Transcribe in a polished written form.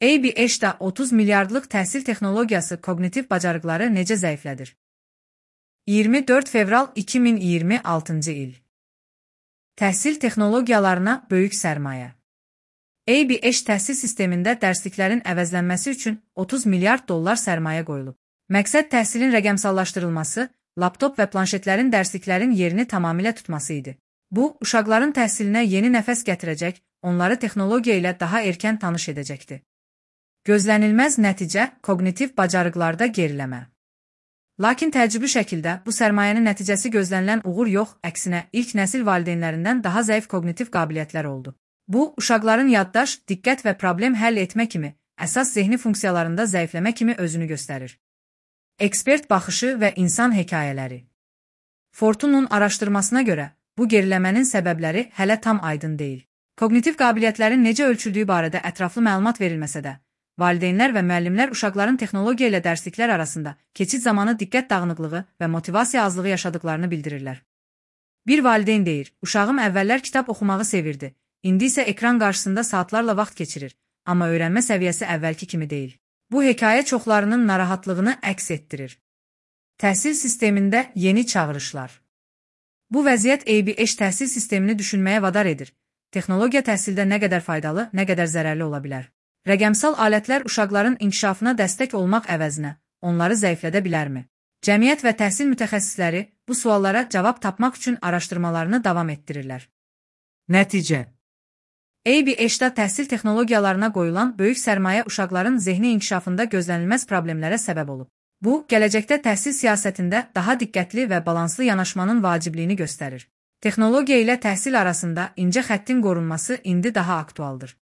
ABH-da 30 milyardlıq təhsil texnologiyası koqnitiv bacarıqları necə zəiflədir? 24 fevral 2026-cı il. Təhsil texnologiyalarına böyük sərmayə. ABH təhsil sistemində dərsliklərin əvəzlənməsi üçün 30 milyard dollar sərmayə qoyulub. Məqsəd təhsilin rəqəmsallaşdırılması, laptop və planşetlərin dərsliklərin yerini tamamilə tutması idi. Bu, uşaqların təhsilinə yeni nəfəs gətirəcək, onları texnologiya ilə daha erkən tanış edəcəkdir. Gözlənilməz nəticə koqnitiv bacarıqlarda geriləmə. Lakin təəccüblü şəkildə bu sərmayənin nəticəsi gözlənilən uğur yox, əksinə ilk nəsil valideynlərindən daha zəif koqnitiv qabiliyyətlər oldu. Bu, uşaqların yaddaş, diqqət və problem həll etmə kimi, əsas zehni funksiyalarında zəifləmə kimi özünü göstərir. Ekspert baxışı və insan hekayələri. Fortunun araşdırmasına görə, bu geriləmənin səbəbləri hələ tam aydın deyil. Koqnitiv qabiliyyətlərin necə ölçüldüyü barədə ətraflı məlumat verilməsə də, valideynlər və müəllimlər uşaqların texnologiya ilə dərsliklər arasında keçid zamanı diqqət dağınıqlığı və motivasiya azlığı yaşadıklarını bildirirlər. Bir valideyn deyir, uşağım əvvəllər kitab oxumağı sevirdi, indi isə ekran qarşısında saatlarla vaxt keçirir, amma öyrənmə səviyyəsi əvvəlki kimi deyil. Bu hekayə çoxlarının narahatlığını əks etdirir. Təhsil sistemində yeni çağırışlar. Bu vəziyyət ABH təhsil sistemini düşünməyə vadar edir. Texnologiya təhsildə nə qədər faydalı, nə qədər zərərli ola bilər. Rəqəmsal alətlər uşaqların inkişafına dəstək olmaq əvəzinə onları zəiflədə bilərmi? Cəmiyyət və təhsil mütəxəssisləri bu suallara cavab tapmaq üçün araşdırmalarını davam etdirirlər. Nəticə: ABH-da təhsil texnologiyalarına qoyulan böyük sərmayə uşaqların zehni inkişafında gözlənilməz problemlərə səbəb olub. Bu, gələcəkdə təhsil siyasətində daha diqqətli və balanslı yanaşmanın vacibliyini göstərir. Texnologiya ilə təhsil arasında incə xəttin qorunması indi daha aktualdır.